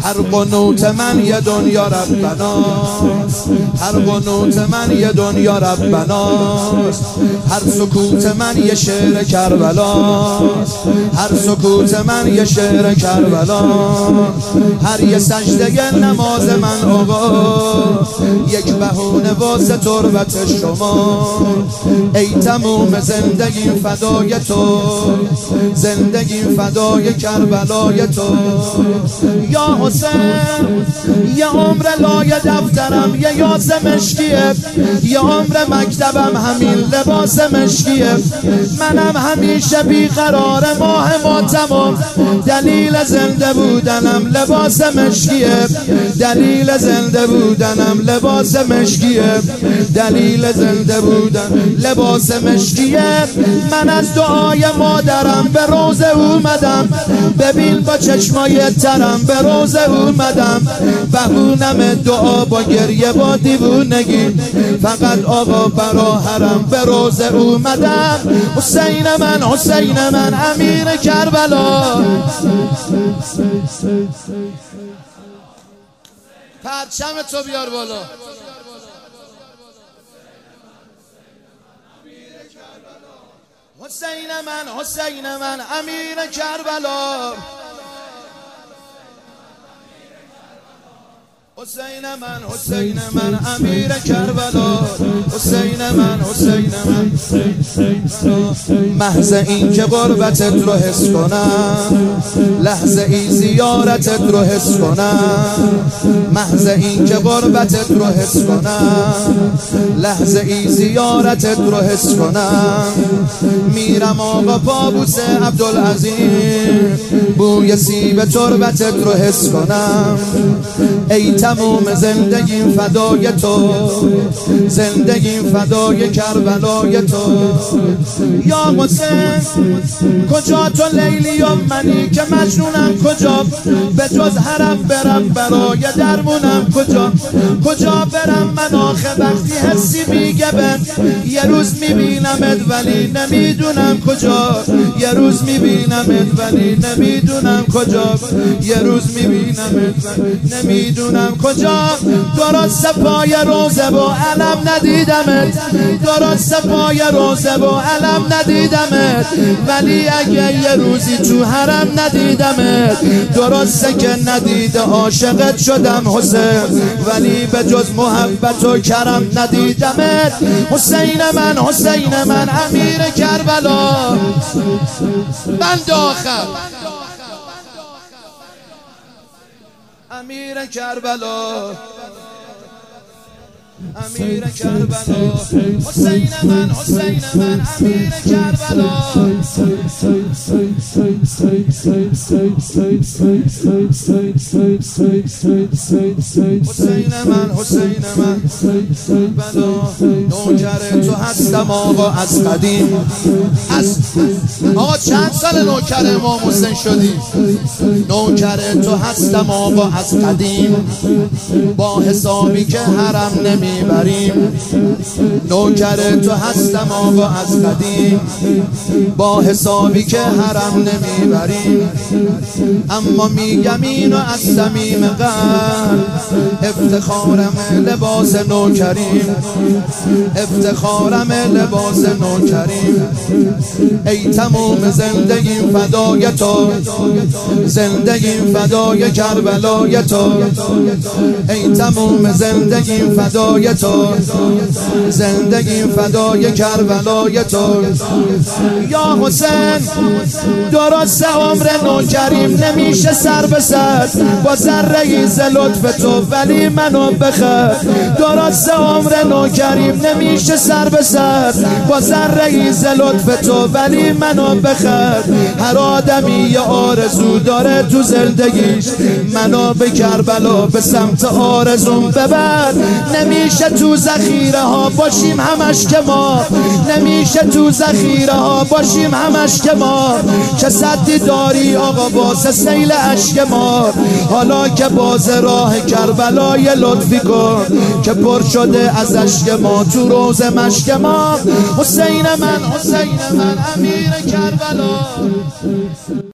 هر قنوت من یه دنیا ربناست، هر قنوت من یه دنیا ربناست، هر سکوت من یه شعر کربلاست، هر سکوت من یه شعر کربلاست، هر یه سجده نماز من آقا یک بهونه واسه تربت شما. ای تموم زندگیم فدای تو، زندگیم فدای کربلای تو. یا حسین یه عمر لای دفترم یه یاس مشکیه، یه عمر مکتبم همین لباس مشکیه، منم همیشه بیقرار ماه ماتمم، دلیل زنده بودنم لباس مشکیه، دلیل زنده بودنم لباس مشکیه، دلیل زنده بودن لباس مشکیه. من از دعای مادرم به روزه اومدم، ببین با چشمای ترم به روزه اومدم، بهونم دعا با گریه با دیوونگی، فقط آقا برا حرم به روزه اومدم. حسین من، حسین من، امیر کربلا. پرچم تو بیار بالا. حسین من، حسین من، امیر کربلا. حسین من، حسین من، امیر کربلا. حسین من، حسین من. محض این که غربتت رو حس کنم، لحظه ای زیارتت رو حس کنم، محض این که غربتت رو حس کنم، لحظه ای زیارتت رو حس کنم. میرم آقا پابوس عبدالعظیم، بوی سیب تربتت رو حس کنم. ای تموم زندگیم فدای تو، زندگیم فدای کربلای تو. یا حسین کجا تو لیلی و منی که مجنونم، کجا به جز حرم برم برای درمونم، کجا کجا برم من آخه وقتی حسی میگه بن یه روز میبینمت ولی نمیدونم کجا، یه روز میبینمت ولی نمیدونم کجا، یه روز میبینمت ولی نمیدونم کجا. درست پای روزه و علم ندیدمت، درست پای روزه و علم ندیدمت، ولی اگه یه روزی تو حرم ندیدمت، درسته که ندیده عاشقت شدم حسین، ولی به جز محبت و کرم ندیدمت. حسین من، حسین من، امیر کربلا. بند آخر امیر کربلا، امیر کربلا. حسین من، حسین من، امیر کربلا. حسین من، حسین من، بلا. نوکر تو هستم آقا از قدیم. آقا چند سال نوکر امام حسین شدی؟ نوکر تو هستم آقا از قدیم، با حسابی که حرم نمیبریم. نوکر تو هستم آقا از قدیم، با حسابی که حرم نمیبریم. اما میگم اینو از صمیم قلب، افتخارم لباس نوکریم، افتخارم لباس نوکریم. ای تموم زندگیم فدای تو، زندگیم فدای کربلای تو. ای تموم زندگیم فدای تو، زندگیم فدای کربلای تو. یا حسین درست عمر نوکریم نمیشه سر به سر با ذره ز لطف تو، ولی منو بخر. درست عمر نوکریم نمیشه سر به سر با ذره ز لطف تو، ولی منو بخر. هر آدمی یه آرزو داره تو زندگیش، منو به کربلا به سمت آرزوم ببر. نمیشه تو ذخیره ها باشیم همش که ما، نمیشه تو ذخیره ها باشیم همش که ما. چه صدی داری آقا واسه سیل اشک ما، حالا که باز راه کربلای لطفی کن که پر شده از اشک ما تو روز مشک ما. حسین من، حسین من، امیر کربلا.